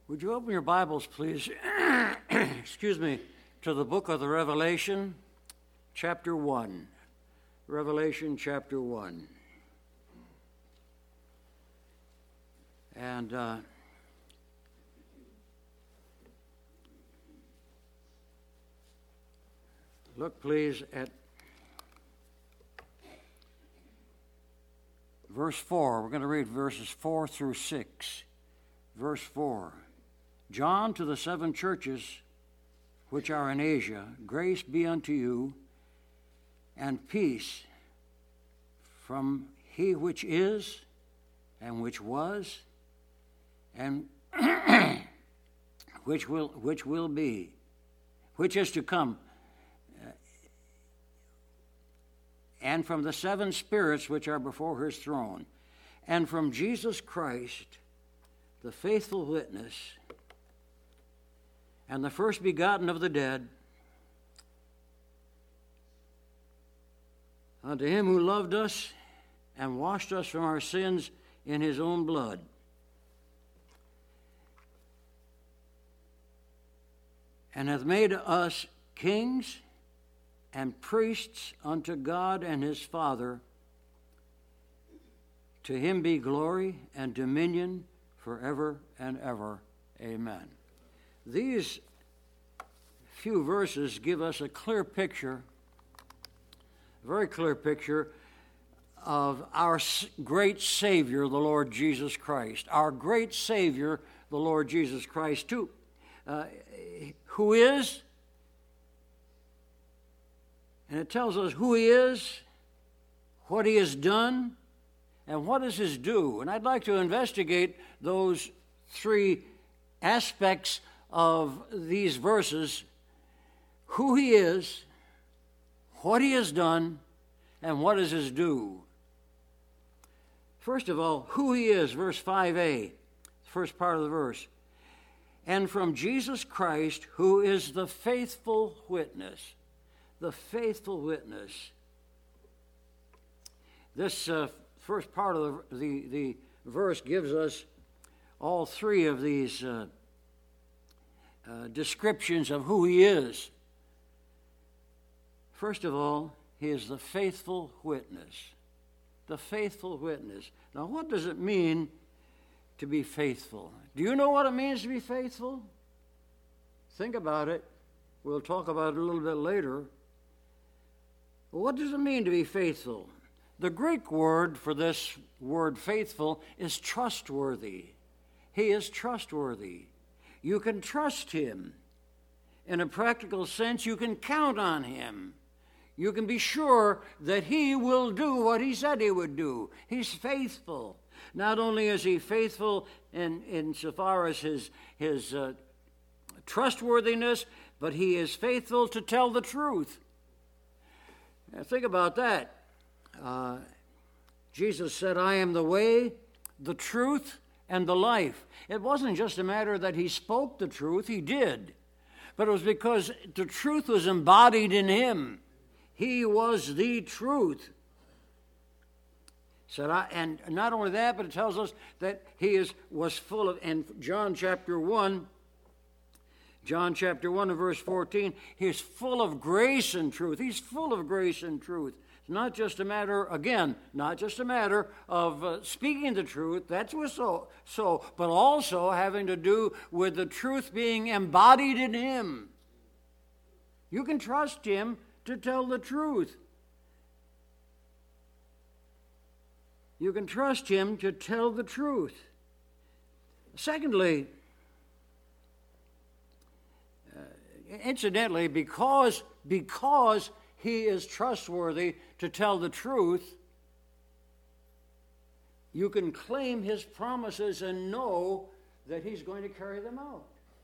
Would you open your Bibles, please, excuse me, to the book of the Revelation, chapter 1. Revelation, chapter 1. And look, please, at verse 4. We're going to read verses 4 through 6. Verse 4. John, to the 7 churches which are in Asia, grace be unto you, and peace from he which is, and which was, and which will be, which is to come, and from the 7 spirits which are before his throne, and from Jesus Christ, the faithful witness, and the first begotten of the dead, unto him who loved us and washed us from our sins in his own blood, and hath made us kings and priests unto God and his Father. To him be glory and dominion forever and ever. Amen. These few verses give us a clear picture, a very clear picture of our great Savior, the Lord Jesus Christ. Our great Savior, the Lord Jesus Christ, too, who is, and it tells us who he is, what he has done, and what is his due. And I'd like to investigate those 3 aspects of these verses: who he is, what he has done, and what is his due. First of all, who he is, verse 5a, first part of the verse. And from Jesus Christ, who is the faithful witness. The faithful witness. This first part of the verse gives us all 3 of these descriptions of who he is. First of all, he is the faithful witness. The faithful witness. Now, what does it mean to be faithful? Do you know what it means to be faithful? Think about it. We'll talk about it a little bit later. What does it mean to be faithful? The Greek word for this word faithful is trustworthy. He is trustworthy. You can trust him. In a practical sense, you can count on him. You can be sure that he will do what he said he would do. He's faithful. Not only is he faithful insofar as his trustworthiness, but he is faithful to tell the truth. Now, think about that. Jesus said, I am the way, the truth, and the life. It wasn't just a matter that he spoke the truth, he did. But it was because the truth was embodied in him. He was the truth. And not only that, but it tells us that he was full of, in John chapter 1 and verse 14, he is full of grace and truth. He's full of grace and truth. It's not just a matter, again, not just a matter of speaking the truth, that's so, but also having to do with the truth being embodied in him. You can trust him to tell the truth. You can trust him to tell the truth. Secondly, incidentally, because he is trustworthy to tell the truth, you can claim his promises and know that he's going to carry them out.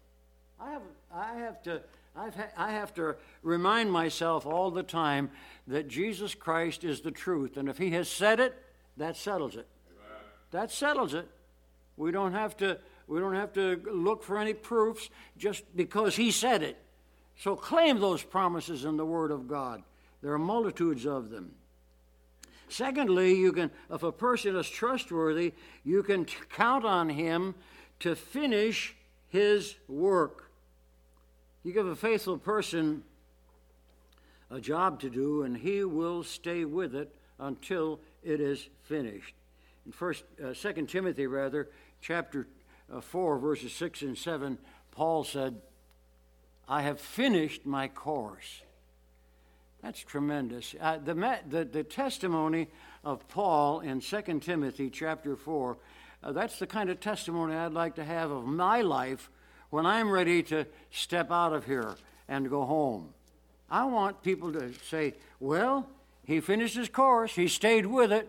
I have to remind myself all the time that Jesus Christ is the truth, and if he has said it, that settles it. Amen. That settles it. We don't have to look for any proofs just because he said it. So claim those promises in the Word of God. There are multitudes of them. Secondly, if a person is trustworthy, you can count on him to finish his work. You give a faithful person a job to do, and he will stay with it until it is finished. In 2 Timothy, chapter 4, verses 6 and 7, Paul said, I have finished my course. That's tremendous. The testimony of Paul in 2 Timothy chapter 4, that's the kind of testimony I'd like to have of my life when I'm ready to step out of here and go home. I want people to say, well, he finished his course. He stayed with it.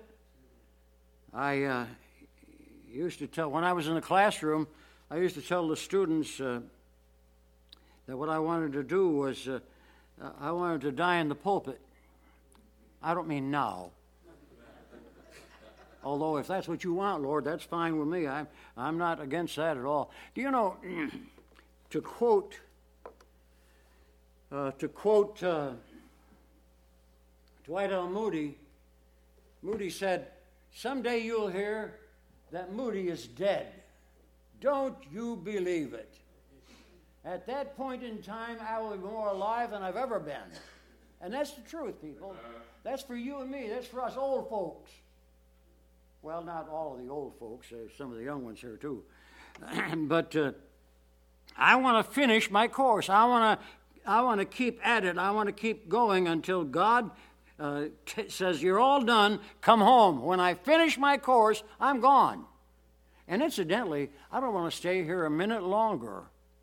I used to tell, when I was in the classroom, I used to tell the students that what I wanted to do was I wanted to die in the pulpit. I don't mean now. Although if that's what you want, Lord, that's fine with me. I'm not against that at all. Do you know, to quote Dwight L. Moody, Moody said, someday you'll hear that Moody is dead. Don't you believe it. At that point in time, I will be more alive than I've ever been. And that's the truth, people. That's for you and me. That's for us old folks. Well, not all of the old folks. There's some of the young ones here, too. But I want to finish my course. I want to keep at it. I want to keep going until God says, you're all done. Come home. When I finish my course, I'm gone. And incidentally, I don't want to stay here a minute longer.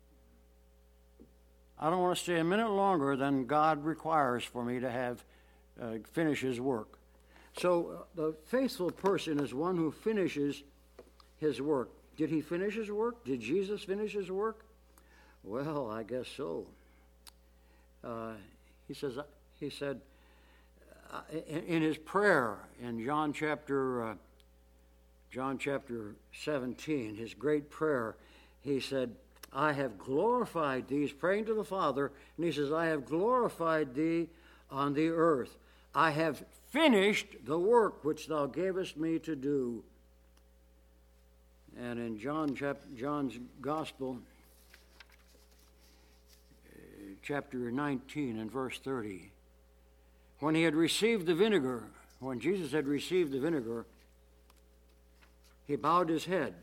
I don't want to stay a minute longer than God requires for me to have finish his work. So the faithful person is one who finishes his work. Did he finish his work? Did Jesus finish his work? Well, I guess so. He said in his prayer in John chapter 17, his great prayer, he said, I have glorified thee. He's praying to the Father, and he says, I have glorified thee on the earth. I have finished the work which thou gavest me to do. And in John's Gospel, chapter 19 and verse 30, when he had received the vinegar, when Jesus had received the vinegar, he bowed his head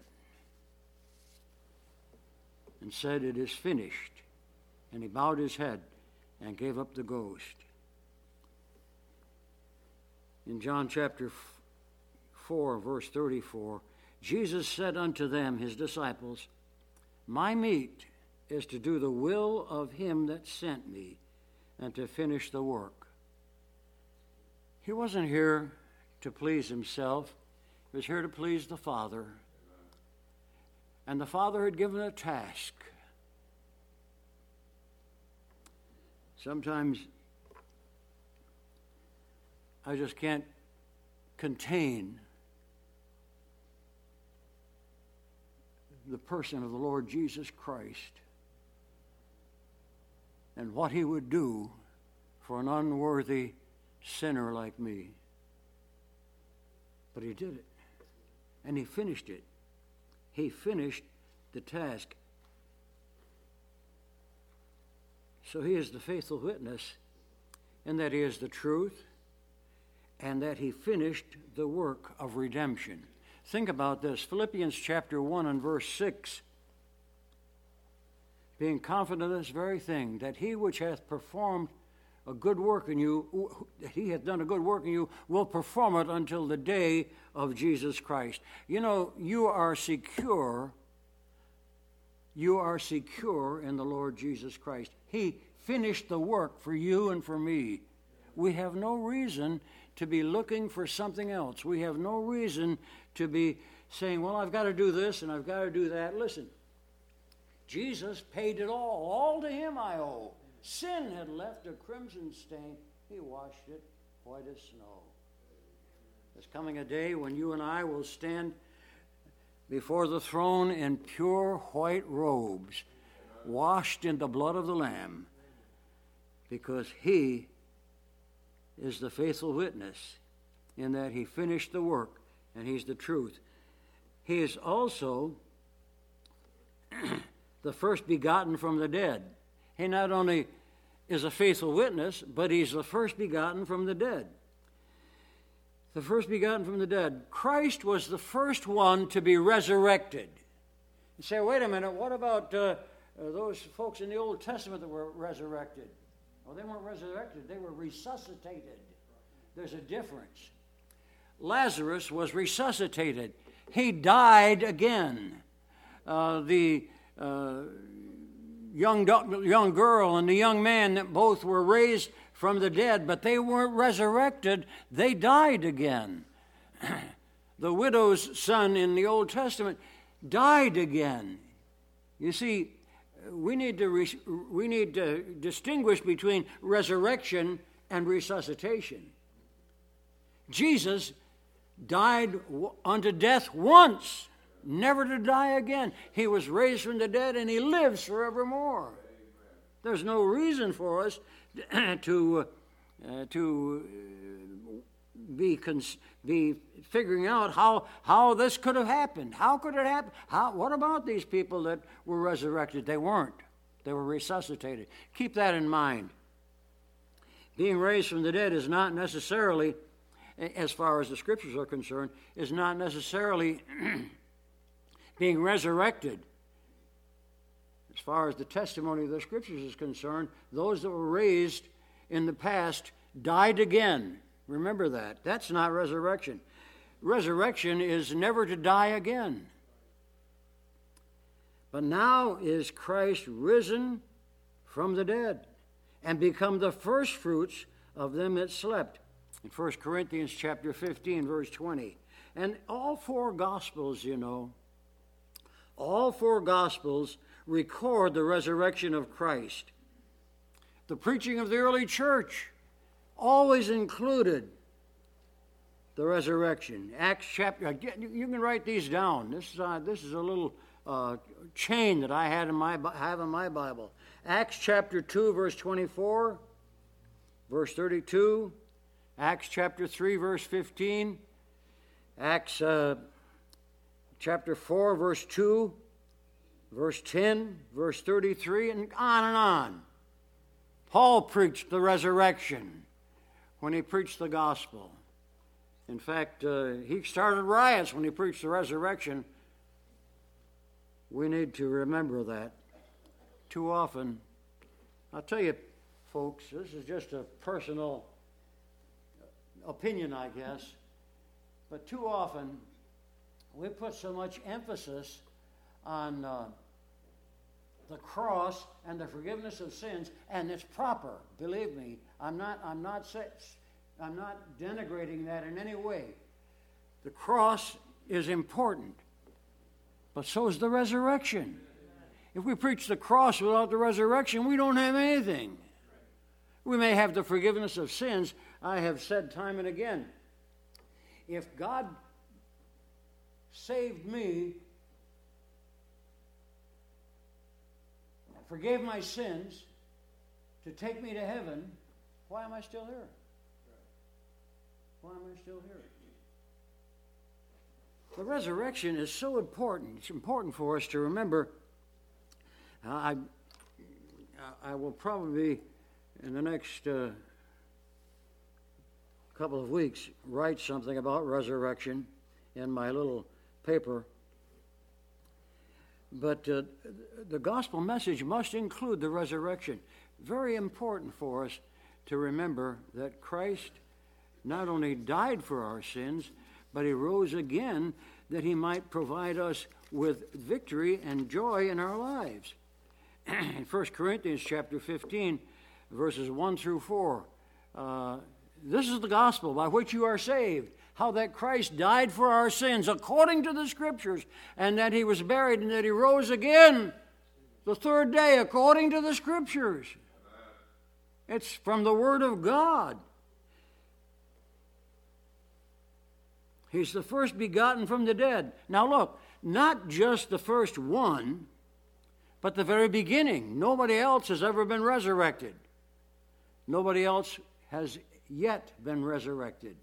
and said, it is finished. And he bowed his head and gave up the ghost. In John chapter 4, verse 34, Jesus said unto them, his disciples, my meat is to do the will of him that sent me and to finish the work. He wasn't here to please himself. He was here to please the Father. And the Father had given a task. Sometimes I just can't contain the person of the Lord Jesus Christ and what he would do for an unworthy sinner like me. But he did it, and he finished it. He finished the task. So he is the faithful witness in that he is the truth and that he finished the work of redemption. Think about this. Philippians chapter 1 and verse 6. Being confident of this very thing, that he which hath performed a good work in you, he hath done a good work in you, will perform it until the day of Jesus Christ. You know, you are secure. You are secure in the Lord Jesus Christ. He finished the work for you and for me. We have no reason to be looking for something else. We have no reason to be saying, well, I've got to do this and I've got to do that. Listen, Jesus paid it all. All to him I owe. Sin had left a crimson stain. He washed it white as snow. There's coming a day when you and I will stand before the throne in pure white robes, washed in the blood of the Lamb, because he is the faithful witness in that he finished the work and he's the truth. He is also the first begotten from the dead. He not only is a faithful witness, but he's the first begotten from the dead. The first begotten from the dead. Christ was the first one to be resurrected. You say, wait a minute, what about those folks in the Old Testament that were resurrected? Well, they weren't resurrected, they were resuscitated. There's a difference. Lazarus was resuscitated. He died again. The young girl and the young man that both were raised from the dead, but they weren't resurrected. They died again. The widow's son in the Old Testament died again. You see, we need to distinguish between resurrection and resuscitation. Jesus died unto death once, never to die again. He was raised from the dead, and he lives forevermore. There's no reason for us to be figuring out how this could have happened. How could it happen? What about these people that were resurrected? They weren't. They were resuscitated. Keep that in mind. Being raised from the dead is not necessarily, as far as the Scriptures are concerned, is not necessarily being resurrected. As far as the testimony of the Scriptures is concerned, those that were raised in the past died again. Remember that. That's not resurrection. Resurrection is never to die again. But now is Christ risen from the dead and become the firstfruits of them that slept. In 1 Corinthians chapter 15, verse 20. And all four Gospels, all four Gospels record the resurrection of Christ. The preaching of the early church always included the resurrection. Acts chapter, you can write these down. This is a little chain that I have in my Bible. Acts chapter 2, verse 24, verse 32, Acts chapter 3, verse 15, Acts chapter 4, verse 2, verse 10, verse 33, and on and on. Paul preached the resurrection when he preached the gospel. In fact, he started riots when he preached the resurrection. We need to remember that. Too often, I'll tell you, folks, this is just a personal opinion, I guess, but too often we put so much emphasis on the cross and the forgiveness of sins, and it's proper. Believe me, I'm not denigrating that in any way. The cross is important, but so is the resurrection. If we preach the cross without the resurrection, we don't have anything. We may have the forgiveness of sins. I have said time and again, if God saved me, forgave my sins to take me to heaven, why am I still here? Why am I still here? The resurrection is so important. It's important for us to remember. I will probably, in the next couple of weeks, write something about resurrection in my little paper. But the gospel message must include the resurrection. Very important for us to remember that Christ not only died for our sins, but he rose again that he might provide us with victory and joy in our lives. In 1 Corinthians chapter 15, verses 1 through 4, this is the gospel by which you are saved, how that Christ died for our sins according to the Scriptures, and that he was buried, and that he rose again the third day according to the Scriptures. It's from the Word of God. He's the first begotten from the dead. Now look, not just the first one, but the very beginning. Nobody else has ever been resurrected. Nobody else has yet been resurrected.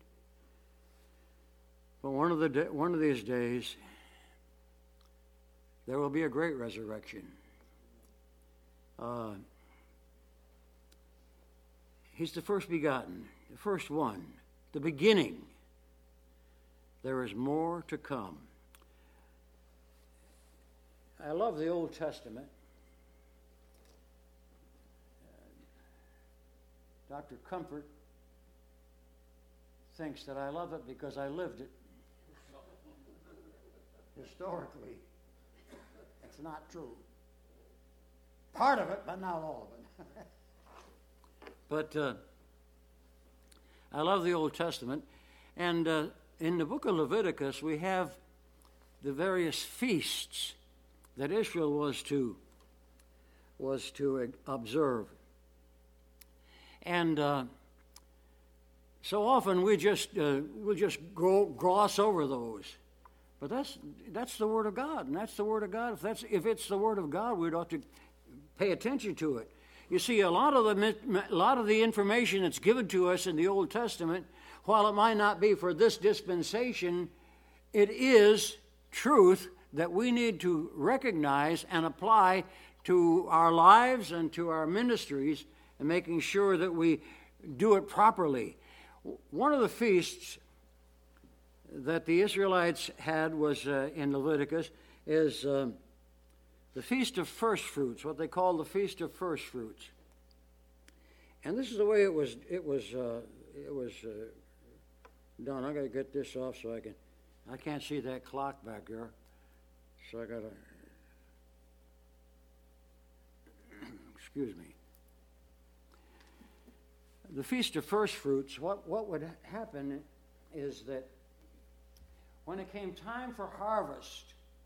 But one of these days, there will be a great resurrection. He's the first begotten, the first one, the beginning. There is more to come. I love the Old Testament. Dr. Comfort thinks that I love it because I lived it. Historically, it's not true. Part of it, but not all of it. But I love the Old Testament. And in the book of Leviticus, we have the various feasts that Israel was to observe. And so often we'll just gloss over those. But that's the Word of God, and that's the Word of God. If it's the Word of God, we ought to pay attention to it. You see, a lot of the information that's given to us in the Old Testament, while it might not be for this dispensation, it is truth that we need to recognize and apply to our lives and to our ministries, and making sure that we do it properly. One of the feasts that the Israelites had was in Leviticus is the Feast of First Fruits, what they call the Feast of First Fruits. And this is the way it was done. I got to get this off so I can't see that clock back there. So I got to, excuse me. The Feast of First Fruits, what would happen is that when it came time for harvest,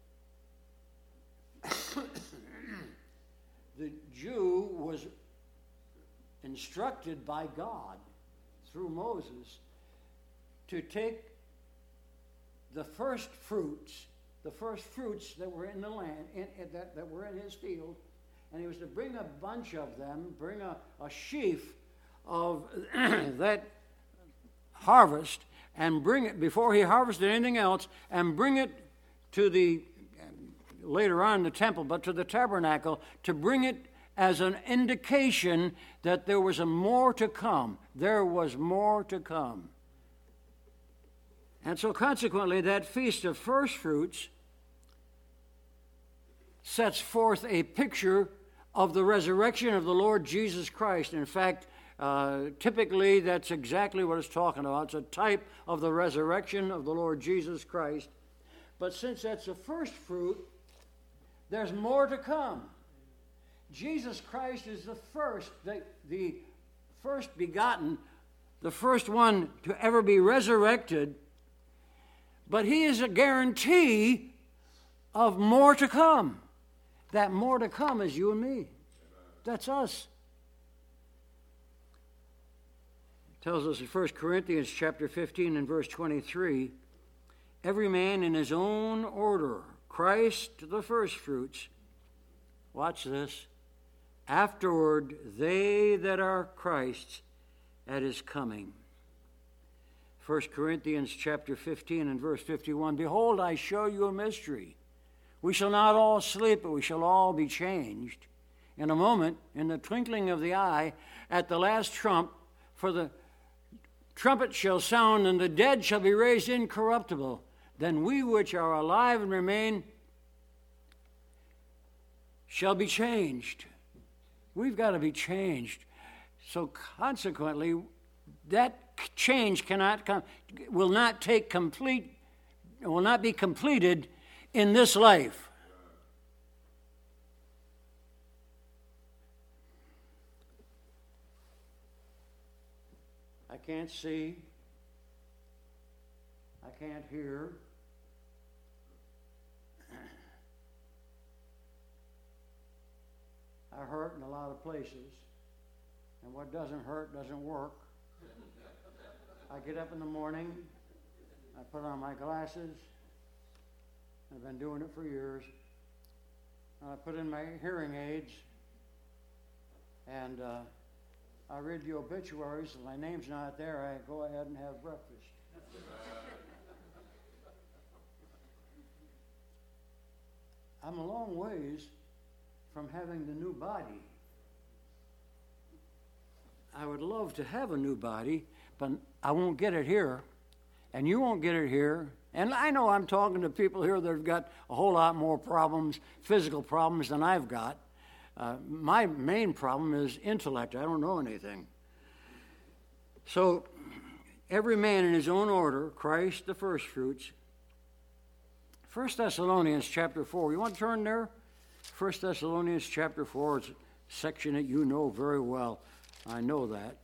the Jew was instructed by God through Moses to take the first fruits that were in the land, that were in his field, and he was to bring a bunch of them, bring a sheaf of that harvest, and bring it, before he harvested anything else, and bring it to the, later on the temple, but to the tabernacle, to bring it as an indication that there was more to come. There was more to come. And so consequently, that Feast of First Fruits sets forth a picture of the resurrection of the Lord Jesus Christ. In fact, typically that's exactly what it's talking about. It's a type of the resurrection of the Lord Jesus Christ. But since that's the first fruit, there's more to come. Jesus Christ is the first, the first begotten, the first one to ever be resurrected. But he is a guarantee of more to come. That more to come is you and me. That's us. It tells us in 1 Corinthians chapter 15 and verse 23, every man in his own order, Christ the firstfruits. Watch this. Afterward, they that are Christ's at his coming. 1 Corinthians chapter 15 and verse 51, behold, I show you a mystery. We shall not all sleep, but we shall all be changed. In a moment, in the twinkling of the eye, at the last trump, for the trumpet shall sound, and the dead shall be raised incorruptible. Then we which are alive and remain shall be changed. We've got to be changed. So consequently, that change will not be completed in this life. I can't see. I can't hear. I hurt in a lot of places. And what doesn't hurt doesn't work. I get up in the morning, I put on my glasses. I've been doing it for years. I put in my hearing aids, and I read the obituaries. If my name's not there, I go ahead and have breakfast. I'm a long ways from having the new body I would love to have a new body, but I won't get it here, and you won't get it here. And I know I'm talking to people here that have got a whole lot more problems, physical problems, than I've got. My main problem is intellect. I don't know anything. So, every man in his own order, Christ the first fruits. 1 Thessalonians chapter 4. You want to turn there? 1 Thessalonians chapter 4 is a section that you know very well. I know that.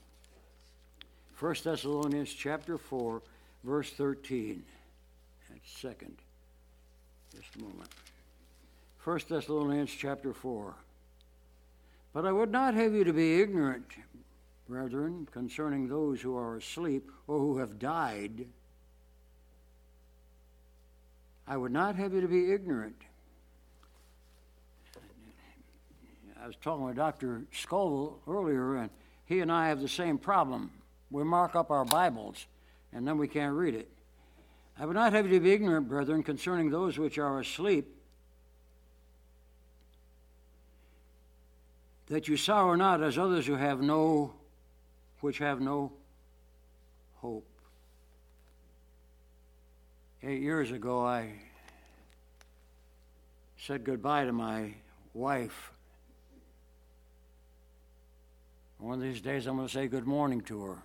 1 Thessalonians chapter 4, verse 13. That's second. Just a moment. 1 Thessalonians chapter 4. But I would not have you to be ignorant, brethren, concerning those who are asleep or who have died. I would not have you to be ignorant. I was talking with Dr. Scoville earlier, and he and I have the same problem. We mark up our Bibles, and then we can't read it. I would not have you to be ignorant, brethren, concerning those which are asleep, that you sorrow not as others which have no hope. 8 years ago, I said goodbye to my wife. One of these days, I'm going to say good morning to her.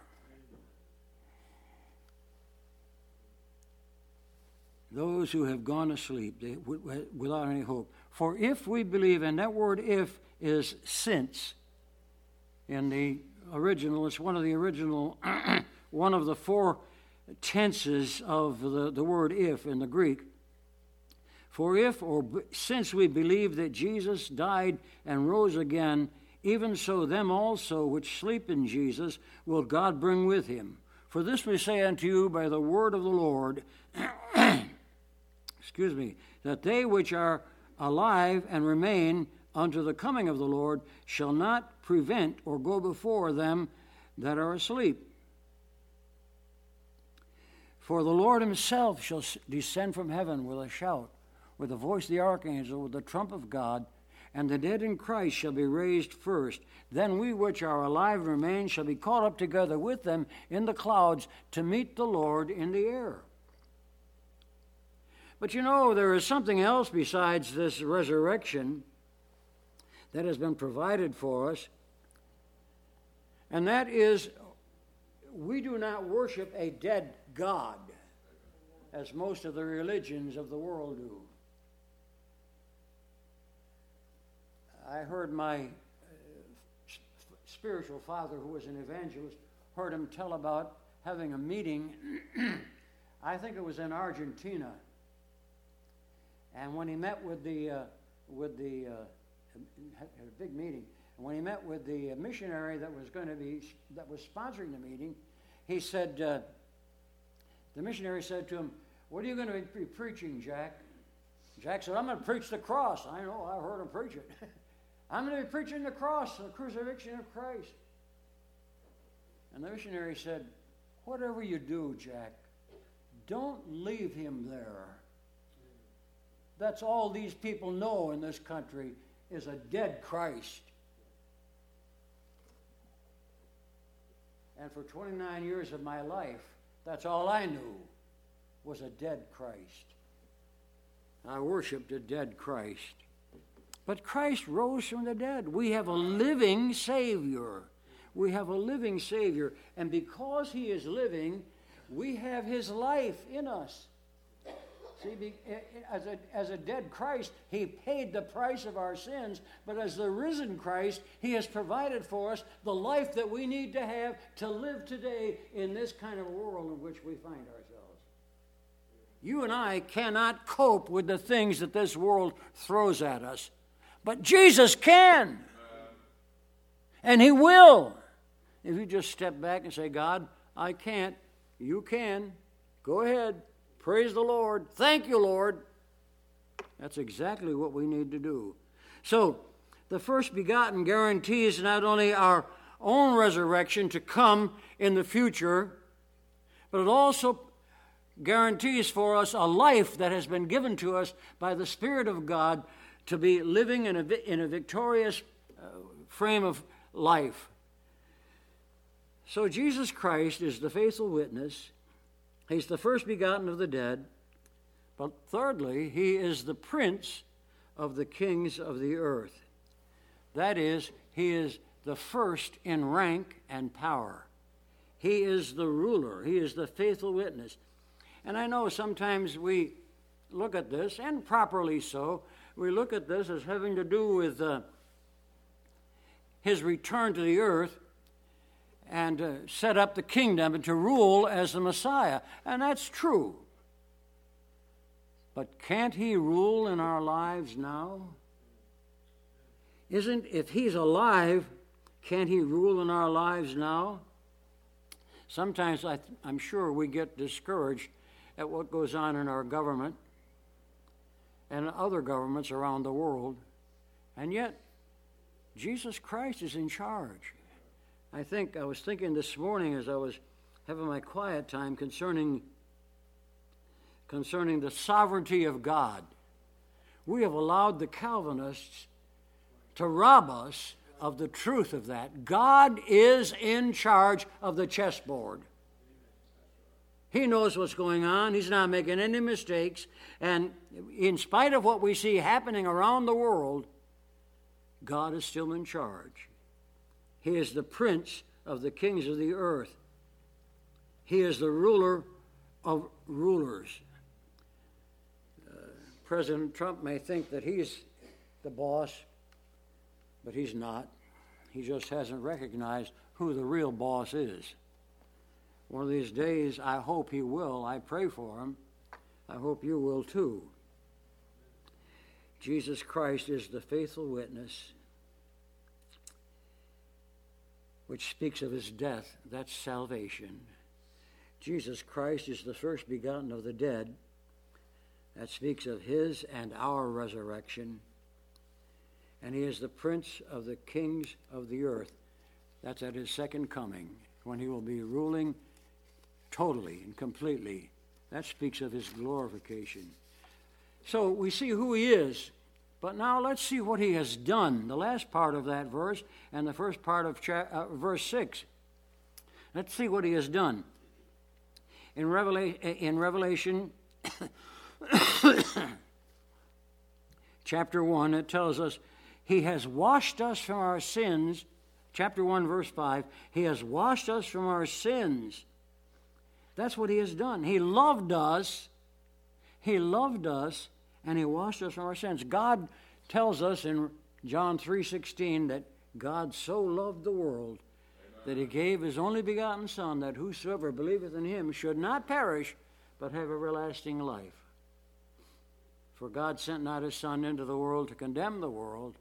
Those who have gone asleep without any hope. For if we believe, and that word if is since. In the original, it's one of the original, one of the four tenses of the word if in the Greek. For if or since we believe that Jesus died and rose again, even so them also which sleep in Jesus will God bring with him. For this we say unto you by the word of the Lord, that they which are alive and remain unto the coming of the Lord shall not prevent or go before them that are asleep. For the Lord himself shall descend from heaven with a shout, with the voice of the archangel, with the trump of God, and the dead in Christ shall be raised first. Then we which are alive and remain shall be caught up together with them in the clouds to meet the Lord in the air. But you know, there is something else besides this resurrection that has been provided for us, and that is we do not worship a dead God as most of the religions of the world do. I heard my spiritual father, who was an evangelist, heard him tell about having a meeting. I think it was in Argentina. And when he met with the had a big meeting, and when he met with the missionary that was sponsoring the meeting, he said, the missionary said to him, "What are you going to be preaching, Jack?" Jack said, "I'm going to preach the cross." I know, I've heard him preach it. "I'm going to be preaching the cross, the crucifixion of Christ." And the missionary said, "Whatever you do, Jack, don't leave him there. That's all these people know in this country is a dead Christ." And for 29 years of my life, that's all I knew was a dead Christ. I worshiped a dead Christ. But Christ rose from the dead. We have a living Savior. We have a living Savior. And because he is living, we have his life in us. See, as a dead Christ, he paid the price of our sins, but as the risen Christ, he has provided for us the life that we need to have to live today in this kind of world in which we find ourselves. You and I cannot cope with the things that this world throws at us, but Jesus can, and he will. If you just step back and say, "God, I can't," you can. Go ahead. Praise the Lord. Thank you, Lord. That's exactly what we need to do. So, the first begotten guarantees not only our own resurrection to come in the future, but it also guarantees for us a life that has been given to us by the Spirit of God to be living in a victorious frame of life. So Jesus Christ is the faithful witness. He's the first begotten of the dead. But thirdly, he is the prince of the kings of the earth. That is, he is the first in rank and power. He is the ruler. He is the faithful witness. And I know sometimes we look at this, and properly so, we look at this as having to do with his return to the earth and set up the kingdom and to rule as the Messiah. And that's true. But can't he rule in our lives now? If he's alive, can't he rule in our lives now? Sometimes I'm sure we get discouraged at what goes on in our government and other governments around the world. And yet, Jesus Christ is in charge. I was thinking this morning as I was having my quiet time concerning the sovereignty of God. We have allowed the Calvinists to rob us of the truth of that. God is in charge of the chessboard. He knows what's going on. He's not making any mistakes. And in spite of what we see happening around the world, God is still in charge. He is the prince of the kings of the earth. He is the ruler of rulers. President Trump may think that he's the boss, but he's not. He just hasn't recognized who the real boss is. One of these days, I hope he will. I pray for him. I hope you will too. Jesus Christ is the faithful witness, which speaks of his death. That's salvation. Jesus Christ is the first begotten of the dead. That speaks of his and our resurrection. And he is the prince of the kings of the earth. That's at his second coming, when he will be ruling totally and completely. That speaks of his glorification. So we see who he is. But now let's see what he has done. The last part of that verse and the first part of verse 6. Let's see what he has done. In Revelation chapter 1, it tells us, he has washed us from our sins. Chapter 1, verse 5, he has washed us from our sins. That's what he has done. He loved us. He loved us, and he washed us from our sins. God tells us in John 3:16 that God so loved the world that he gave his only begotten Son, that whosoever believeth in him should not perish, but have everlasting life. For God sent not his Son into the world to condemn the world.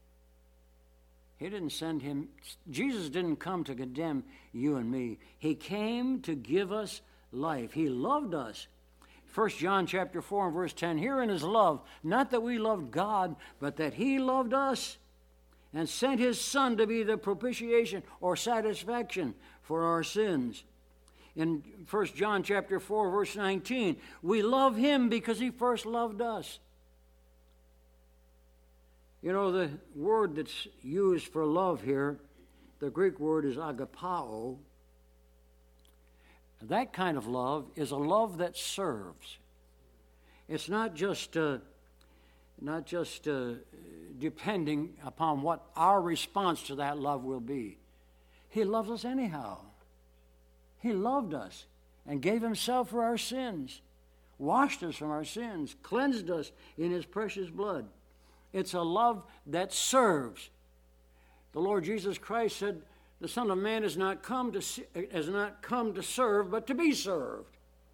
He didn't send him. Jesus didn't come to condemn you and me. He came to give us life. He loved us. 1 John chapter 4 and verse 10, herein is love, not that we loved God, but that he loved us and sent his Son to be the propitiation or satisfaction for our sins. In 1 John chapter 4 verse 19, we love him because he first loved us. You know, the word that's used for love here, the Greek word is agapao. That kind of love is a love that serves. It's not just depending upon what our response to that love will be. He loves us anyhow. He loved us and gave himself for our sins, washed us from our sins, cleansed us in his precious blood. It's a love that serves. The Lord Jesus Christ said, the Son of Man has not come to serve, but to be served.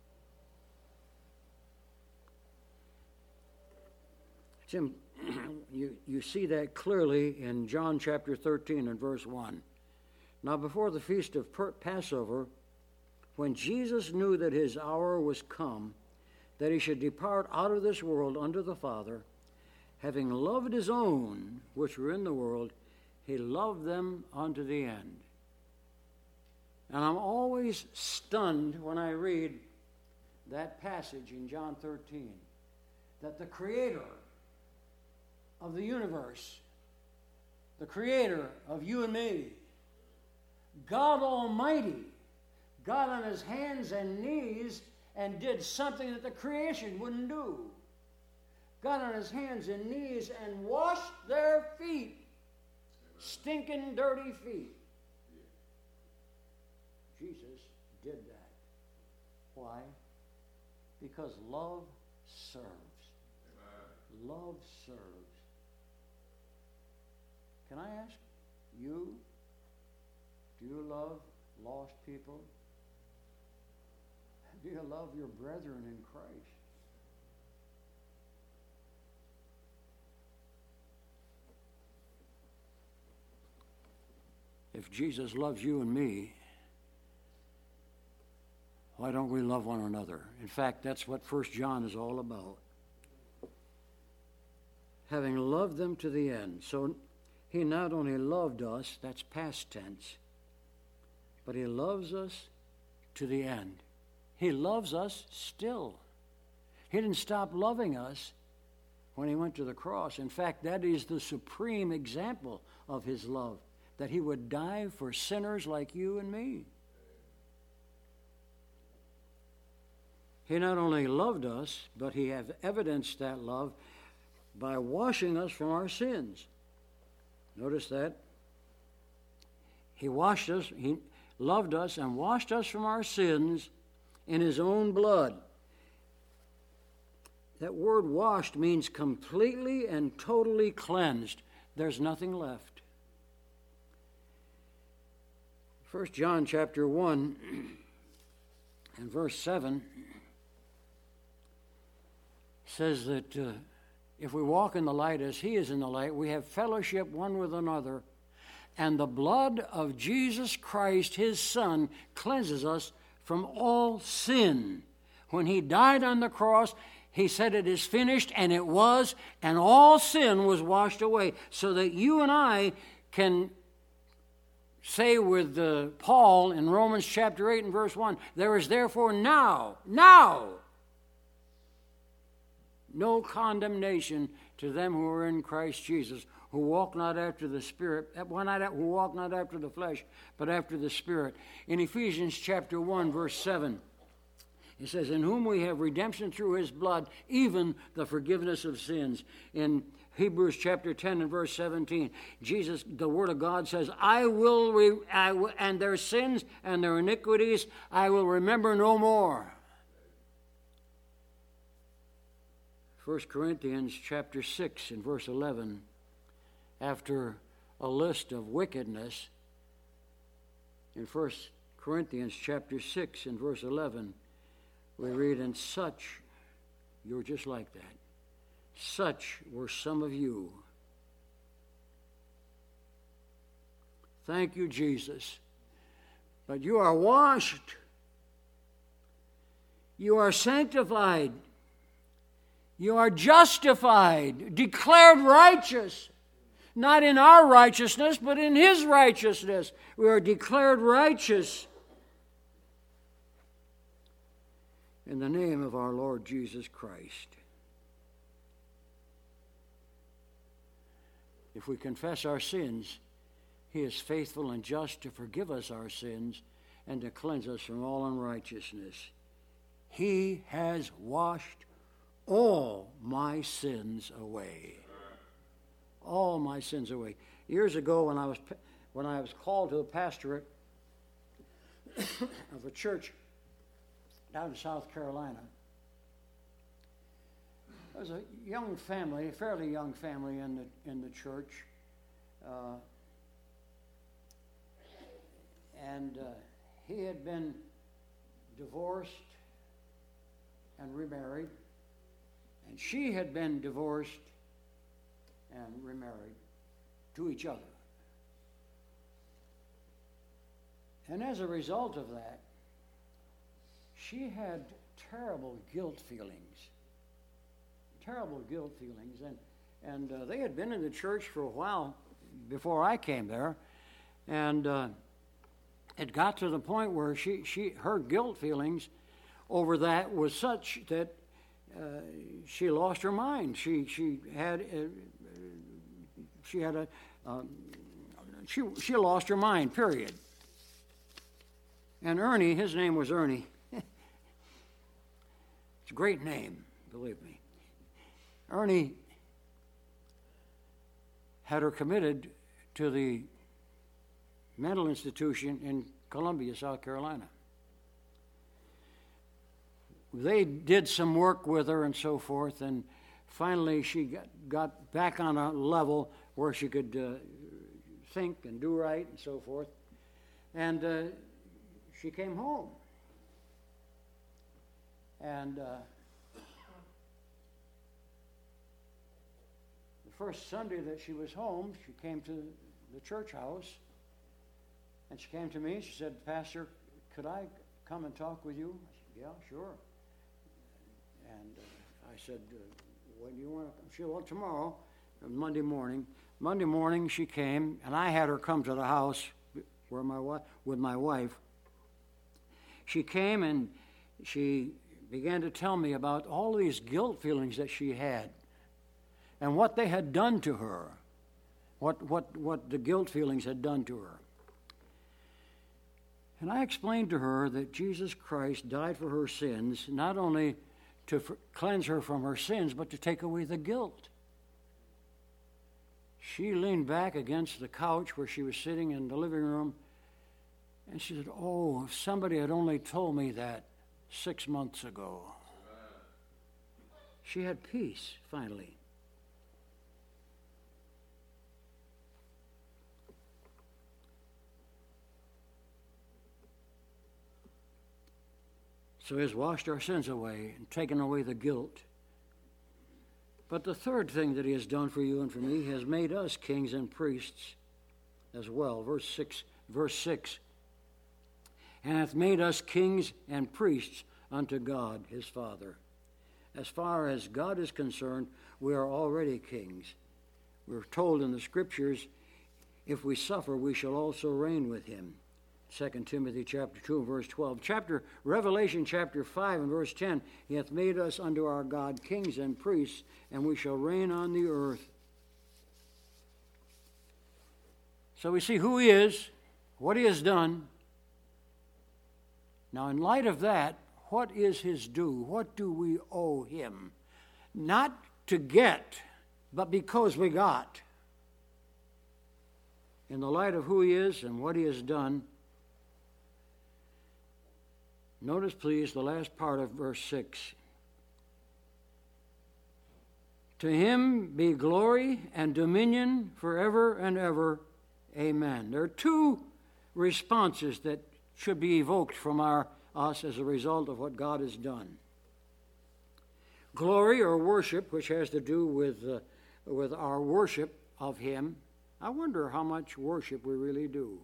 Jim, you see that clearly in John chapter 13 and verse 1. Now before the feast of Passover, when Jesus knew that his hour was come, that he should depart out of this world unto the Father, having loved his own which were in the world, he loved them unto the end. And I'm always stunned when I read that passage in John 13, that the Creator of the universe, the Creator of you and me, God Almighty got on his hands and knees and did something that the creation wouldn't do. Got on his hands and knees and washed their feet. Stinking, dirty feet. Jesus did that. Why? Because love serves. Love serves. Can I ask you, do you love lost people? Do you love your brethren in Christ? If Jesus loves you and me, why don't we love one another? In fact, that's what 1 John is all about. Having loved them to the end. So he not only loved us, that's past tense, but he loves us to the end. He loves us still. He didn't stop loving us when he went to the cross. In fact, that is the supreme example of his love, that he would die for sinners like you and me. He not only loved us, but he has evidenced that love by washing us from our sins. Notice that. He washed us, he loved us and washed us from our sins in his own blood. That word washed means completely and totally cleansed. There's nothing left. 1 John chapter 1 and verse 7 says that if we walk in the light as he is in the light, we have fellowship one with another, and the blood of Jesus Christ, his Son, cleanses us from all sin. When he died on the cross, he said it is finished, and it was, and all sin was washed away, so that you and I can say with Paul in Romans chapter 8 and verse 1, there is therefore now, no condemnation to them who are in Christ Jesus, who walk not after the Spirit, who walk not after the flesh, but after the Spirit. In Ephesians chapter 1, verse 7, it says, in whom we have redemption through his blood, even the forgiveness of sins. In Hebrews chapter 10 and verse 17, Jesus, the Word of God says, I will and their sins and their iniquities I will remember no more. 1 Corinthians chapter 6 and verse 11, after a list of wickedness, in 1 Corinthians chapter 6 and verse 11, we read, and such, you're just like that, such were some of you. Thank you, Jesus. But you are washed. You are sanctified. You are justified, declared righteous. Not in our righteousness, but in his righteousness. We are declared righteous in the name of our Lord Jesus Christ. If we confess our sins, he is faithful and just to forgive us our sins and to cleanse us from all unrighteousness. He has washed all my sins away. All my sins away. Years ago, when I was called to the pastorate of a church down in South Carolina, there was a young family, a fairly young family in the church, and he had been divorced and remarried. And she had been divorced and remarried to each other. And as a result of that, she had terrible guilt feelings. Terrible guilt feelings. And they had been in the church for a while before I came there. And it got to the point where her guilt feelings over that was such that she lost her mind. She lost her mind. Period. And Ernie, his name was Ernie. It's a great name, believe me. Ernie had her committed to the mental institution in Columbia, South Carolina. They did some work with her and so forth, and finally she got back on a level where she could think and do right and so forth. And she came home. And the first Sunday that she was home, she came to the church house, and she came to me. She said, "Pastor, could I come and talk with you?" I said, "Yeah, sure." And I said, "When do you want to come?" She said, "Well, tomorrow, Monday morning." Monday morning she came, and I had her come to the house with my wife. She came and she began to tell me about all these guilt feelings that she had and what they had done to her, what the guilt feelings had done to her. And I explained to her that Jesus Christ died for her sins, not only to cleanse her from her sins, but to take away the guilt. She leaned back against the couch where she was sitting in the living room, and she said, "Oh, if somebody had only told me that 6 months ago." She had peace, finally. So he has washed our sins away and taken away the guilt. But the third thing that he has done for you and for me, he has made us kings and priests as well. Verse 6, "And hath made us kings and priests unto God his Father." As far as God is concerned, we are already kings. We're told in the Scriptures, if we suffer, we shall also reign with him. 2 Timothy chapter 2 and verse 12. Revelation chapter 5 and verse 10, "He hath made us unto our God kings and priests, and we shall reign on the earth." So we see who he is, what he has done. Now, in light of that, what is his due? What do we owe him? Not to get, but because we got. In the light of who he is and what he has done, notice, please, the last part of verse 6. "To him be glory and dominion forever and ever. Amen." There are two responses that should be evoked from us as a result of what God has done. Glory or worship, which has to do with our worship of him. I wonder how much worship we really do.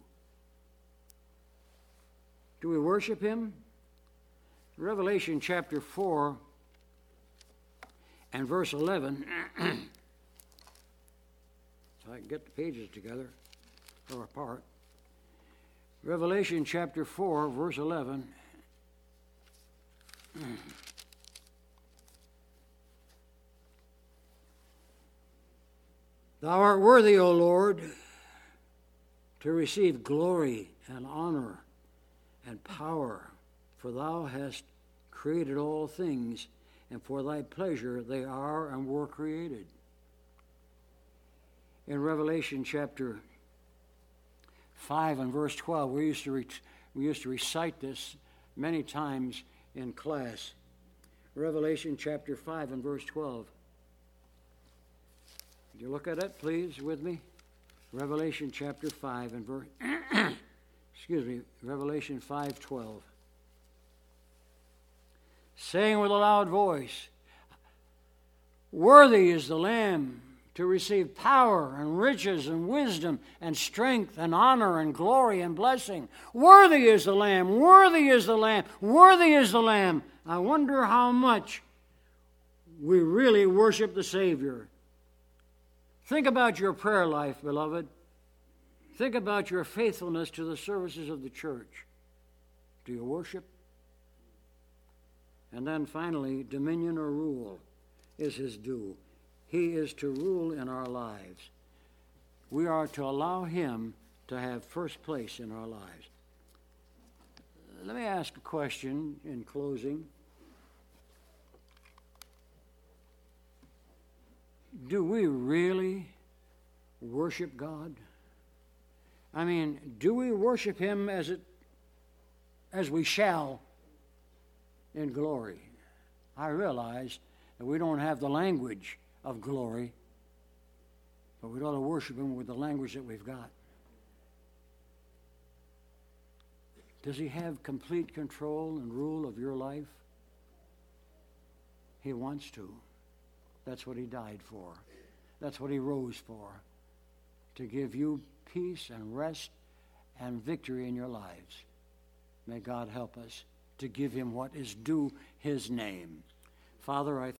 Do we worship him? Revelation chapter 4 and verse 11. So I can get the pages together or apart. Revelation chapter 4, verse 11. "Thou art worthy, O Lord, to receive glory and honor and power, for thou hast created all things, and for thy pleasure they are and were created." In Revelation chapter 5 and verse 12, we used to recite this many times in class. Revelation chapter 5 and verse 12. Would you look at it, please, with me? Revelation chapter 5 and verse Revelation 5:12. "Saying with a loud voice, Worthy is the Lamb to receive power and riches and wisdom and strength and honor and glory and blessing. Worthy is the Lamb, worthy is the Lamb, worthy is the Lamb." I wonder how much we really worship the Savior. Think about your prayer life, beloved. Think about your faithfulness to the services of the church. Do you worship? And then finally, dominion or rule is his due. He is to rule in our lives. We are to allow him to have first place in our lives. let me ask a question in closing. Do we really worship God? I mean, do we worship Him as we shall in glory? I realize that we don't have the language of glory, but we ought to worship Him with the language that we've got. Does He have complete control and rule of your life? He wants to. That's what He died for. That's what He rose for. To give you peace and rest and victory in your lives. May God help us to give Him what is due His name. Father, I